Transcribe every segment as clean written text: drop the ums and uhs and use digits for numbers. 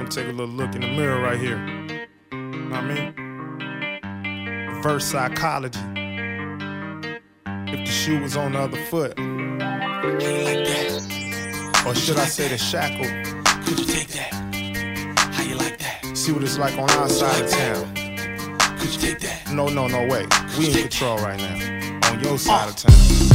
want to take a little look in the mirror right here. Know what I mean? Reverse psychology. If the shoe was on the other foot. Like that. Or should I say the shackle? Could you take that? How you like that? See what it's like on our side of town. Could you take that? No, wait. We in control right now. On your side of town.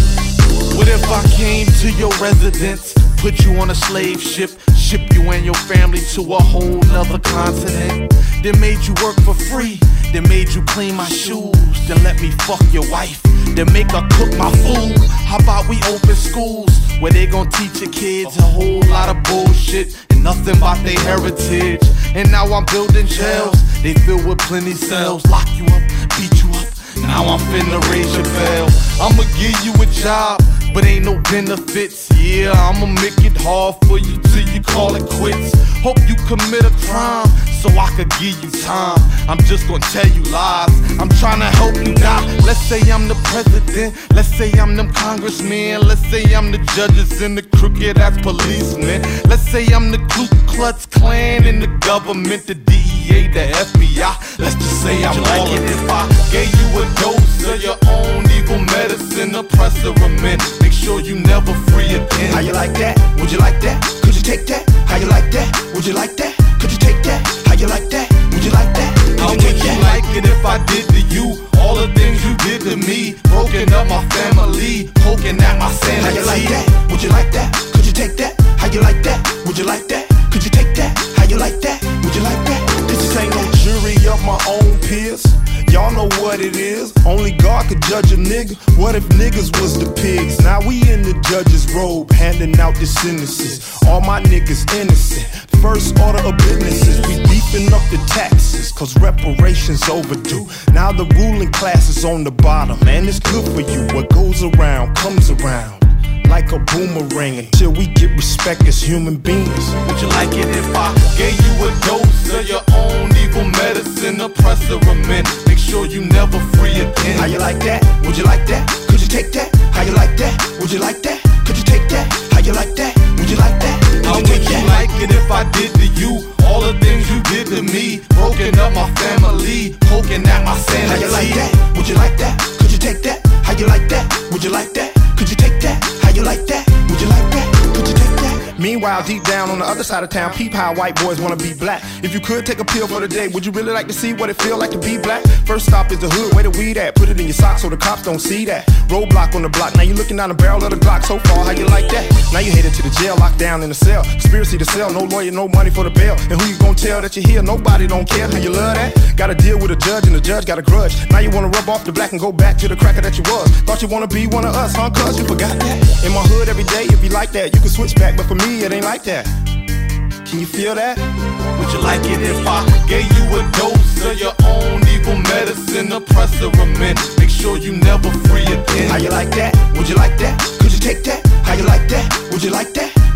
What if I came to your residence, put you on a slave ship, ship you and your family to a whole nother continent, then made you work for free, then made you clean my shoes, then let me fuck your wife, then make her cook my food? How about we open schools where they gon' teach your kids a whole lot of bullshit and nothing about their heritage? And now I'm building jails, they filled with plenty cells, lock you up, beat you up. Now I'm finna raise your bell. I'ma give you a job, but ain't no benefits. Yeah, I'ma make it hard for you till you call it quits. Hope you commit a crime so I could give you time. I'm just gonna tell you lies, I'm tryna help you die. Let's say I'm the president, let's say I'm them congressmen, let's say I'm the judges and the crooked ass policemen, let's say I'm the Ku Klux Klan and the government, the DEA, the FBI. Let's just say I'm all of it. If I gave you a dose of your own evil medicine, oppressor of men, make sure you never free again. How you like that? Would you like that? Could you take that? How you like that? Would you like that? Could you take that? How you like that? Would you like that? How would you like it if I did to you all the things you did to me? Broken up my family, poking at my sanity. How you like that? Would you like that? Could you take that? How you like that? Would you like that? Could you take that? How you like that? Would you like that? This ain't no jury of my own peers. Y'all know what it is. Only God could judge a nigga. What if niggas was the pigs? Now we in the judge's robe, handing out the sentences. All my niggas innocent. First order of businesses, we beefing up the taxes, cause reparations overdue. Now the ruling class is on the bottom, and it's good for you. What goes around comes around like a boomerang until we get respect as human beings. Would you like it if I gave you a dose of your own evil medicine, oppressor of men? Make sure you never free again. How you like that? Would you like that? Could you take that? How you like that? Would you like that? Could you take that? How you like that? Would you like that? How would you like it if I did to you all the things you did to me? Broken up my family, poking at my sanity. How you like that? Would you like that? Could you take that? How you like that? Would you like that? Could you take that? How you like that? Would you like that? Could you take that? Meanwhile, deep down on the other side of town, peep how white boys wanna be black. If you could take a pill for the day, would you really like to see what it feel like to be black? First stop is the hood, where the weed at? Put it in your socks so the cops don't see that. Roadblock on the block, now you looking down the barrel of the Glock. So far, how you like that? Now you headed to the jail, locked down in the cell. Conspiracy to sell, no lawyer, no money for the bail. And who you gonna tell that you're here? Nobody don't care. How you love that? Gotta deal with a judge and the judge got a grudge. Now you wanna rub off the black and go back to the cracker that you was. Thought you wanna be one of us, huh? Cause you forgot that. In my hood every day, if you like that, you can switch back. But for me, it ain't like that. Can you feel that? Would you like it if I gave you a dose of your own evil medicine, oppressor of men? Make sure you never free again. How you like that? Would you like that? Could you take that? How you like that? Would you like that?